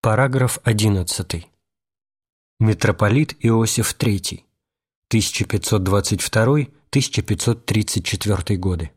Параграф 11. Митрополит Иосиф III, 1522-1534 годы.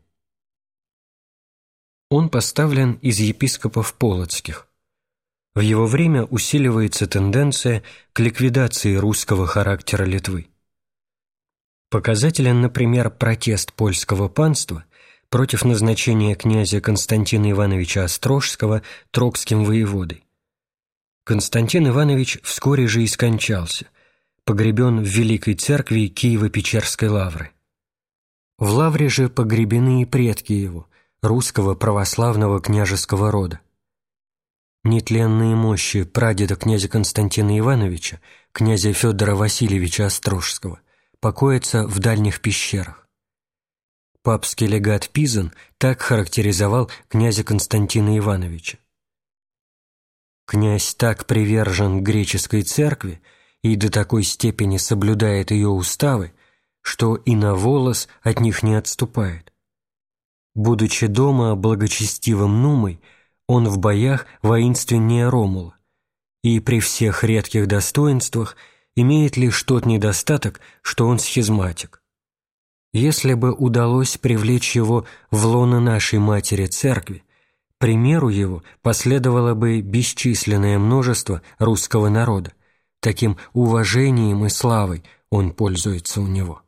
Он поставлен из епископов полоцких. В его время усиливается тенденция к ликвидации русского характера Литвы. Показателен, например, протест польского панства против назначения князя Константина Ивановича Острожского трокским воеводой. Константин Иванович вскоре же и скончался, погребен в Великой Церкви Киево-Печерской лавры. В лавре же погребены и предки его, русского православного княжеского рода. Нетленные мощи прадеда князя Константина Ивановича, князя Федора Васильевича Острожского, покоятся в дальних пещерах. Папский легат Пизан так характеризовал князя Константина Ивановича: «Князь так привержен греческой церкви и до такой степени соблюдает ее уставы, что и на волос от них не отступает. Будучи дома благочестивым Нумой, он в боях воинственнее Ромула, и при всех редких достоинствах имеет лишь тот недостаток, что он схизматик. Если бы удалось привлечь его в лоно нашей матери церкви, примеру его последовало бы бесчисленное множество русского народа. Таким уважением и славой он пользуется у него».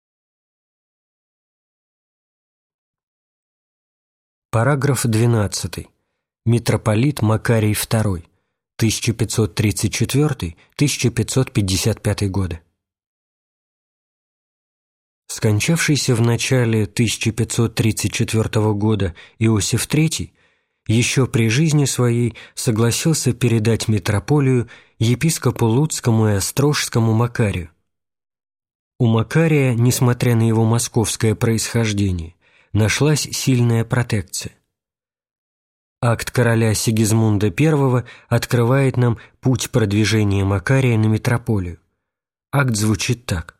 Параграф 12. Митрополит Макарий II, 1534-1555 годы. Скончавшийся в начале 1534 года Иосиф III еще при жизни своей согласился передать митрополию епископу Луцкому и Острожскому Макарию. У Макария, несмотря на его московское происхождение, нашлась сильная протекция. Акт короля Сигизмунда I открывает нам путь продвижения Макария на митрополию. Акт звучит так: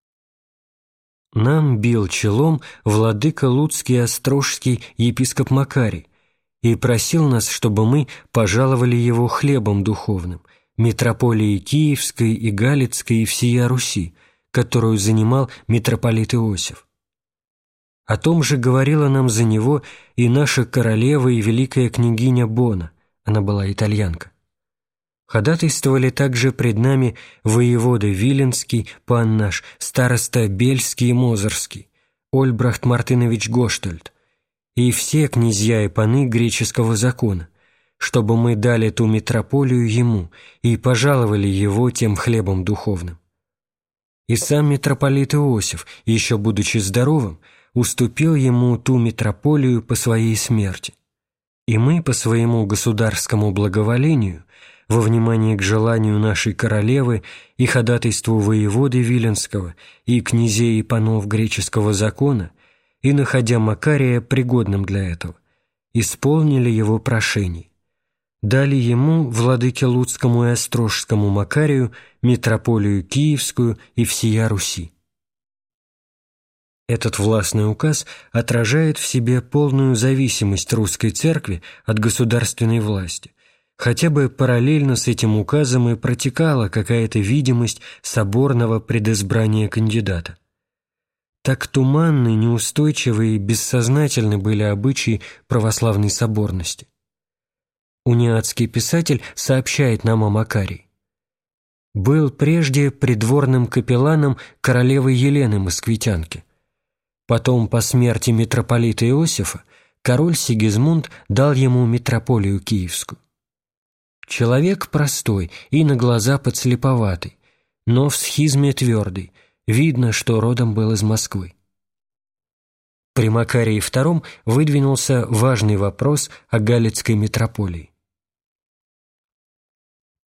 «Нам бил челом владыка Луцкий и Острожский епископ Макарий и просил нас, чтобы мы пожаловали его хлебом духовным, митрополии Киевской и Галицкой и всея Руси, которую занимал митрополит Иосиф. О том же говорила нам за него и наша королева и великая княгиня Бона, она была итальянка. Ходатайствовали также пред нами воевода Виленский, пан наш, староста Бельский и Мозырский, Ольбрахт Мартынович Гоштальд, и все князья и паны греческого закона, чтобы мы дали ту митрополию ему и пожаловали его тем хлебом духовным. И сам митрополит Иосиф, еще будучи здоровым, уступил ему ту митрополию по своей смерти. И мы по своему государскому благоволению, во внимание к желанию нашей королевы и ходатайству воеводы Виленского и князей и панов греческого закона, и, находя Макария пригодным для этого, исполнили его прошение, дали ему, владыке Луцкому и Острожскому Макарию, митрополию Киевскую и всея Руси». Этот властный указ отражает в себе полную зависимость русской церкви от государственной власти, хотя бы параллельно с этим указом и протекала какая-то видимость соборного предизбрания кандидата. Так туманны, неустойчивы и бессознательны были обычаи православной соборности. Униатский писатель сообщает нам о Макарии: «Был прежде придворным капелланом королевы Елены Москвитянки. Потом, по смерти митрополита Иосифа, король Сигизмунд дал ему митрополию Киевскую. Человек простой и на глаза подслеповатый, но в схизме твердый, видно, что родом был из Москвы. При Макарии II выдвинулся важный вопрос о Галицкой митрополии.